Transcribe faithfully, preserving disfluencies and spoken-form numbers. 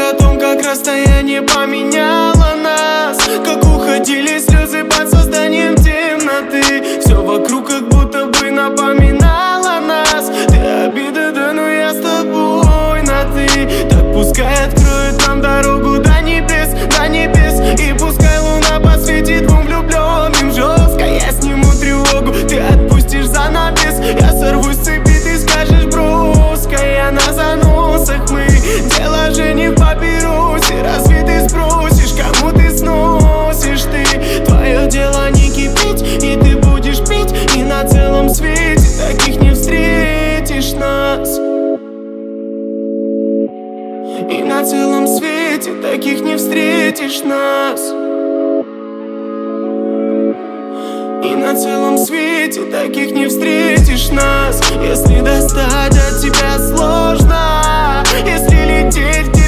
о том, как расстояние поменяло нас, как уходили слезы под созданием темноты. Все вокруг как будто бы напоминало нас. Ты обида, да, но я с тобой на ты. Так пускай откроет нам дорогу до небес, до небес. И пускай луна посветит двум влюбленным жестко. Я сниму тревогу, ты отпустишь занавес. Я сорвусь с цепи, ты скажешь броско. Я на заносах, мы дело же не в папиросе. Разве ты спросишь, кому ты сносишь ты? Твое дело не кипеть, и ты будешь пить. И на целом свете таких не встретишь нас. И на целом свете таких не встретишь нас. И на целом свете таких не встретишь нас. Если достать от тебя сложно, если лететь